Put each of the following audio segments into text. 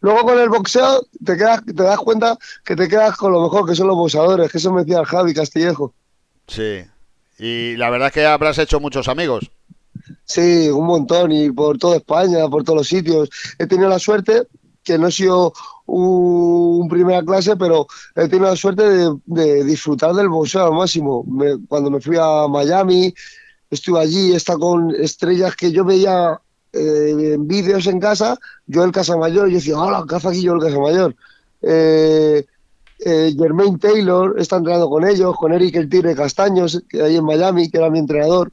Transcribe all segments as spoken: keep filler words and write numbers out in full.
luego con el boxeo te quedas, te das cuenta que te quedas con lo mejor que son los boxeadores, que eso me decía el Javi Castillejo. Sí. Y la verdad es que habrás hecho muchos amigos. Sí, un montón, y por toda España, por todos los sitios. He tenido la suerte, que no he sido un, un primera clase, pero he tenido la suerte de, de disfrutar del boxeo al máximo. Me- cuando me fui a Miami, estuve allí, está con estrellas que yo veía eh, en vídeos en casa, yo el Casamayor, y yo decía, hola, caza aquí yo el Casamayor. Eh, eh, Jermaine Taylor está entrenando con ellos, con Eric el Tigre Castaños, que hay en Miami, que era mi entrenador.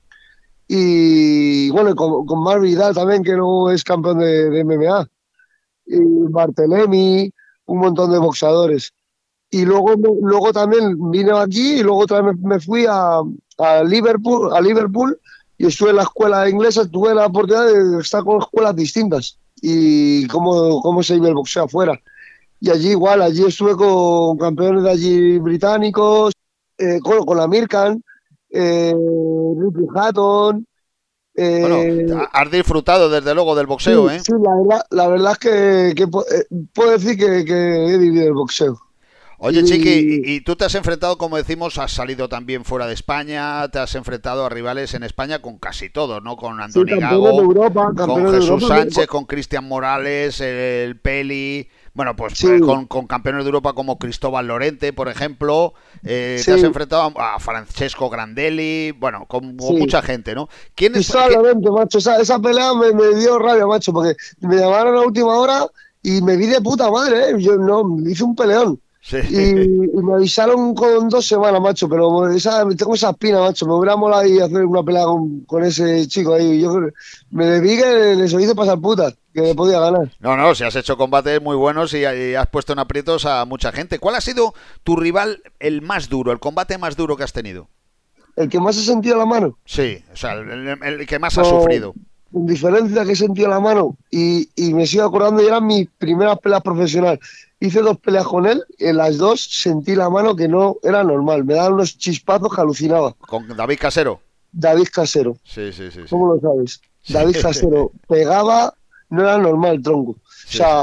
Y bueno, con, con Mar Vidal también, que no es campeón de, de M M A. Y Bartelemi, un montón de boxeadores. Y luego, luego también vine aquí y luego otra vez me, me fui a, a Liverpool, a Liverpool y estuve en la escuela inglesa, tuve la oportunidad de estar con escuelas distintas y cómo, cómo se vive el boxeo afuera. Y allí igual, allí estuve con campeones de allí británicos, eh, con, con la Mirkan, eh, Ricky Hatton, Bueno, eh, has disfrutado desde luego del sí, boxeo, ¿eh? sí, la verdad, la verdad es que, que pu- eh, puedo decir que, que he vivido el boxeo. Oye, Chiqui, Y y, y tú te has enfrentado, como decimos, has salido también fuera de España, te has enfrentado a rivales en España con casi todos, ¿no? Con sí, Andoni campeones de Gago, Europa, con campeones de Jesús Europa. Sánchez, con Cristian Morales, el Peli, bueno, pues Sí, eh, con, con campeones de Europa como Cristóbal Lorente, por ejemplo, eh, te has sí, enfrentado a, a Francesco Grandelli, bueno, con, con sí. mucha gente, ¿no? ¿Quién es? Cristóbal qué- Lorente, macho, esa, esa pelea me, me dio rabia, macho, porque me llamaron a última hora y me vi de puta madre, ¿eh? Yo no, me hice un peleón. Sí. Y, y me avisaron con dos semanas, macho, pero esa, tengo esa espina, macho. Me hubiera molado ahí hacer una pelea con, con ese chico ahí. Yo creo- me vi que les hice pasar putas, que me podía ganar. No, no, si has hecho combates muy buenos y, y has puesto en aprietos a mucha gente. ¿Cuál ha sido tu rival el más duro, el combate más duro que has tenido? El que más he sentido la mano, Sí, o sea, el, el- el que más has con, sufrido. con diferencia que he sentido la mano, y, y me sigo acordando, y eran mis primeras peleas profesionales. Hice dos peleas con él, en las dos sentí la mano que no era normal. Me daban unos chispazos que alucinaba. Con David Casero. David Casero, Sí, sí, sí, sí. ¿cómo lo sabes? Sí, David Casero pegaba, no era normal, tronco. O sí, sí. sea,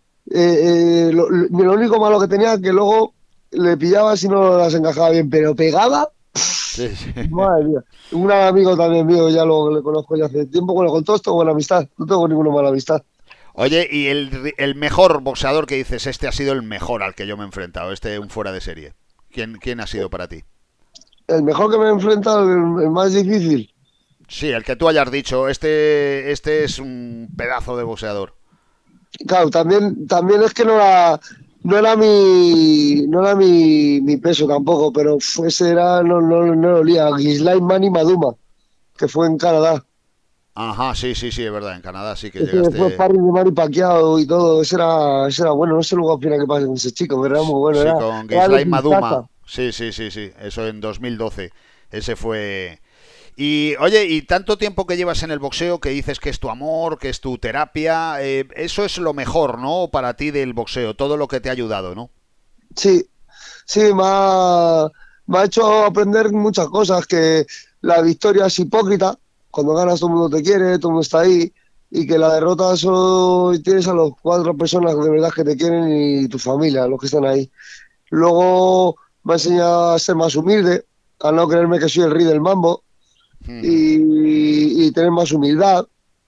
eh, eh, lo, lo- lo único malo que tenía que luego le pillaba si no las encajaba bien, pero pegaba, Sí, sí. madre mía. Un gran amigo también mío, ya lo le conozco ya hace tiempo, bueno, con todos tengo buena amistad, no tengo ninguna mala amistad. Oye, y el, el mejor boxeador que dices, este ha sido el mejor al que yo me he enfrentado, este un fuera de serie. ¿Quién, quién ha sido para ti? El mejor que me he enfrentado, el, el más difícil. Sí, el que tú hayas dicho, este, este es un pedazo de boxeador. Claro, también, también es que no era, no era mi, no era mi, mi peso tampoco, pero fue, ese era, no, no, no lo olía, Gislain Mani Maduma, que fue en Canadá. Ajá, sí, sí, sí, es verdad, en Canadá sí que Ese fue llegaste. sparring de Manny Pacquiao y todo, ese era, ese era bueno, no sé luego al final qué pasa con ese chico, pero era muy bueno, Sí, era, con era de Gislain Kinshasa. Maduma. Sí, sí, sí, sí, eso en dos mil doce. Ese fue. Y oye, y tanto tiempo que llevas en el boxeo que dices que es tu amor, que es tu terapia, eh, eso es lo mejor, ¿no? Para ti del boxeo, todo lo que te ha ayudado, ¿no? Sí, sí, me ha, me ha hecho aprender muchas cosas, que la victoria es hipócrita, cuando ganas todo el mundo te quiere, todo el mundo está ahí, y que la derrota solo tienes a los cuatro personas de verdad que te quieren y tu familia, los que están ahí. Luego me ha enseñado a ser más humilde, a no creerme que soy el rey del mambo, Ujú. y, y tener más humildad,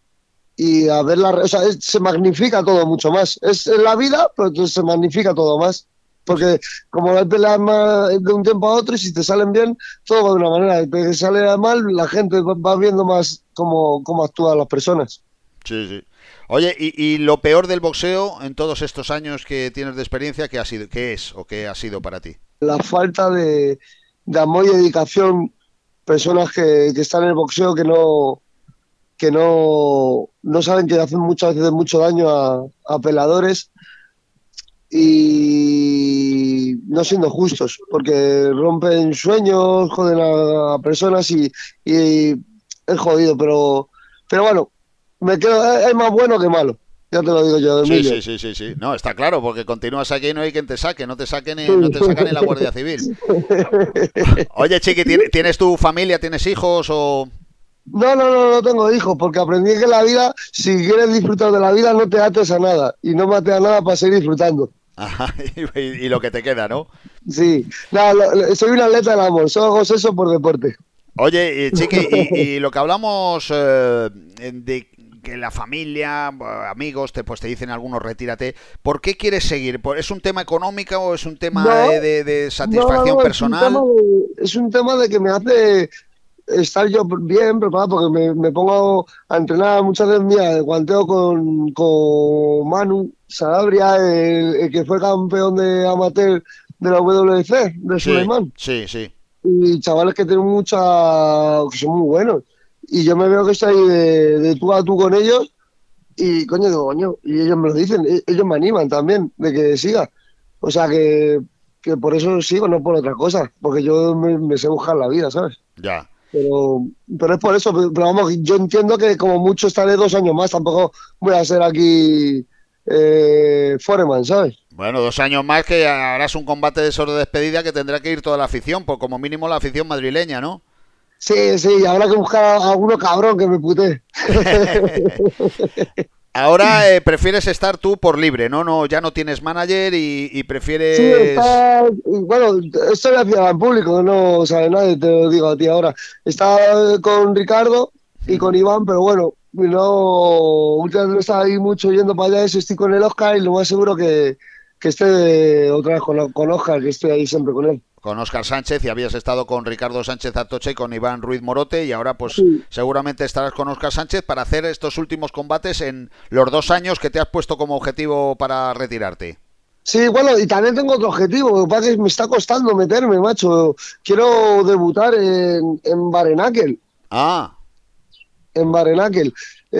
y a ver la, o sea, es- se magnifica todo mucho más. Es en la vida, pero entonces se magnifica todo más. Porque como hay peleas más de un tiempo a otro, y si te salen bien, todo va de una manera. Y te sale mal, la gente va va viendo más cómo, cómo actúan las personas. Sí, sí. Oye, y, y lo peor del boxeo en todos estos años que tienes de experiencia, ¿qué ha sido, qué es o qué ha sido para ti? La falta de, de amor y dedicación, personas que, que están en el boxeo que no, que no, no saben que hacen muchas veces mucho daño a, a peleadores, y no siendo justos, porque rompen sueños, joden a, a personas, y, y es jodido, pero, pero bueno, me quedo, es más bueno que malo, ya te lo digo yo, Sí, Emilio. sí, sí, sí, sí. No, está claro, porque continúas aquí y no hay quien te saque, no te saque Sí. ni, no te saca ni la Guardia Civil. Oye, Chiqui, ¿tien- ¿tienes tu familia, tienes hijos o...? No, no, no, no tengo hijos, porque aprendí que en la vida, si quieres disfrutar de la vida, no te ates a nada. Y no me ates a nada para seguir disfrutando. Ajá, y, y lo que te queda, ¿no? Sí, nada, lo- lo- soy un atleta del amor, solo hago eso por deporte. Oye, eh, Chiqui, y, y lo que hablamos eh, de que la familia, eh, amigos, te, pues te dicen algunos retírate, ¿por qué quieres seguir? ¿Por- ¿Es un tema económico o es un tema No, de, de- de no, no, satisfacción no, es un tema personal? de, es un tema de que me hace estar yo bien preparado, porque me, me pongo a entrenar muchas veces, mira, guanteo con, con Manu Sanabria, el, el que fue campeón de amateur de la W W C, de Sí, Suleiman. sí, sí. Y chavales que tienen mucha, que son muy buenos. Y yo me veo que estoy de, de tú a tú con ellos y coño, digo, coño, y ellos me lo dicen, e- ellos me animan también de que siga. O sea que, que por eso sigo, no por otra cosa, porque yo me, me sé buscar la vida, ¿sabes? Ya. Pero, pero es por eso, pero, pero vamos, yo entiendo que como mucho estaré dos años más, tampoco voy a ser aquí eh, foreman, ¿sabes? Bueno, dos años más que harás un combate de esos de despedida que tendrá que ir toda la afición, pues como mínimo la afición madrileña, ¿no? Sí, sí, habrá que buscar a alguno cabrón que me putee. Ahora eh, prefieres estar tú por libre, ¿no? No, ya no tienes manager y, y Sí, prefieres. está. Bueno, esto lo hacía en público, no sabe nadie, te lo digo a ti ahora. Está con Ricardo y con Iván, pero bueno, no. Últimamente no estaba ahí mucho yendo para allá, eso estoy con el Oscar y lo más seguro que, que esté otra vez con, con Oscar, que estoy ahí siempre con él. Con Óscar Sánchez y habías estado con Ricardo Sánchez Atocha y con Iván Ruiz Morote y ahora pues Sí, seguramente estarás con Óscar Sánchez para hacer estos últimos combates en los dos años que te has puesto como objetivo para retirarte. sí, bueno, y también tengo otro objetivo, lo que pasa es que me está costando meterme, macho. Quiero debutar en, en Barenakel. Ah, En Barenakel.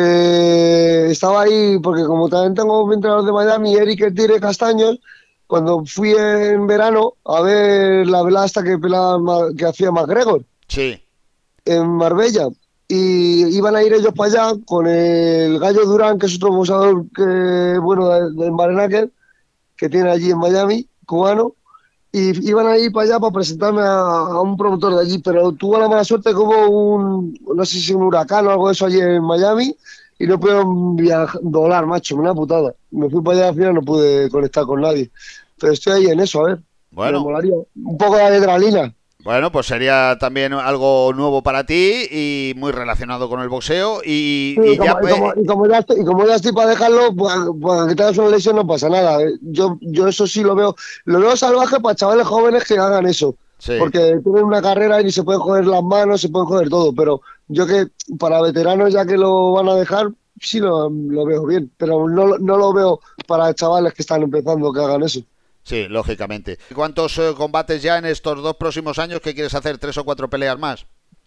Eh, estaba ahí porque como también tengo mi entrenador de Miami, Eric El Tigre Castaños, cuando fui en verano a ver la velada hasta que, pelaba, Ma- que hacía McGregor sí, en Marbella, y iban a ir ellos para allá con el Gallo Durán, que es otro boxeador que, bueno, de, de Barenakel, que tiene allí en Miami, cubano, y iban a ir para allá para presentarme a, a un promotor de allí, pero tuvo la mala suerte que hubo un, no sé si un huracán o algo de eso allí en Miami y no pudieron viajar, volar, macho, una putada. Me fui para allá al final, no pude conectar con nadie. Pero estoy ahí en eso, a ver, me bueno, molaría. Un poco de adrenalina. bueno, pues sería también algo nuevo para ti y muy relacionado con el boxeo y, Sí, y y ya como, y, como, eh, y, como ya estoy, y como ya estoy para dejarlo, pues, pues que te hagas una lesión no pasa nada. ¿Eh? Yo, yo eso sí lo veo, lo veo salvaje para chavales jóvenes que hagan eso. sí. Porque tienen una carrera y se pueden joder las manos, se pueden joder todo. Pero yo que para veteranos ya que lo van a dejar, sí lo, lo veo bien. Pero no, no lo veo para chavales que están empezando que hagan eso. Sí, lógicamente. ¿Cuántos eh, combates ya en estos dos próximos años que quieres hacer? ¿Tres o cuatro peleas más?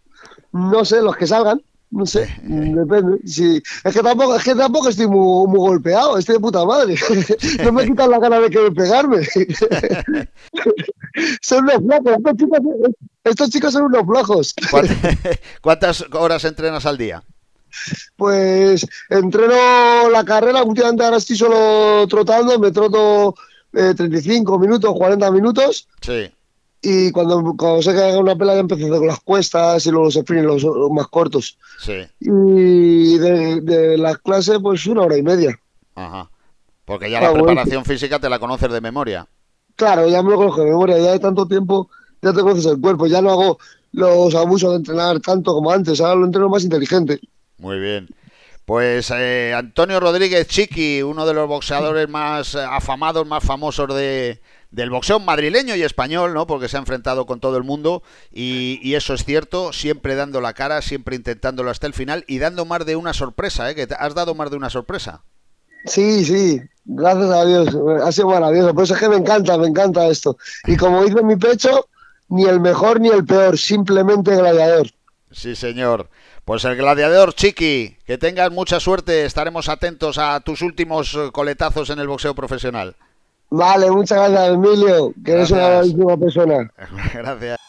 No sé, los que salgan, no sé, depende. Si, es que tampoco, es que tampoco estoy muy, muy golpeado, estoy de puta madre. No me quitan la gana de querer pegarme. Son unos flojos, estos chicos, estos chicos son unos flojos. ¿Cuántas horas entrenas al día? Pues entreno la carrera, últimamente ahora estoy solo trotando, me troto eh, treinta y cinco minutos, cuarenta minutos. Sí, Y cuando, cuando sé que haga una pelea ya empiezo con las cuestas y luego los sprints, los, los más cortos. sí. Y de, de las clases, pues una hora y media. Ajá. Porque ya la Ah, bueno. preparación física te la conoces de memoria. Claro, ya me lo conozco de memoria, ya de tanto tiempo ya te conoces el cuerpo, ya no hago los abusos de entrenar tanto como antes, ahora lo entreno más inteligente. Muy bien. Pues eh, Antonio Rodríguez Chiqui, uno de los boxeadores más eh, afamados, más famosos de, del boxeo madrileño y español, ¿no? Porque se ha enfrentado con todo el mundo y, y eso es cierto, siempre dando la cara, siempre intentándolo hasta el final y dando más de una sorpresa, ¿eh? Que te has dado más de una sorpresa. Sí, sí, gracias a Dios, ha sido maravilloso, por eso es que me encanta, me encanta esto. Y como dice en mi pecho, ni el mejor ni el peor, simplemente gladiador. Sí, señor. Pues el gladiador Chiqui, que tengas mucha suerte, estaremos atentos a tus últimos eh, coletazos en el boxeo profesional. Vale, muchas gracias, Emilio, que eres una Gracias. grandísima persona. Gracias.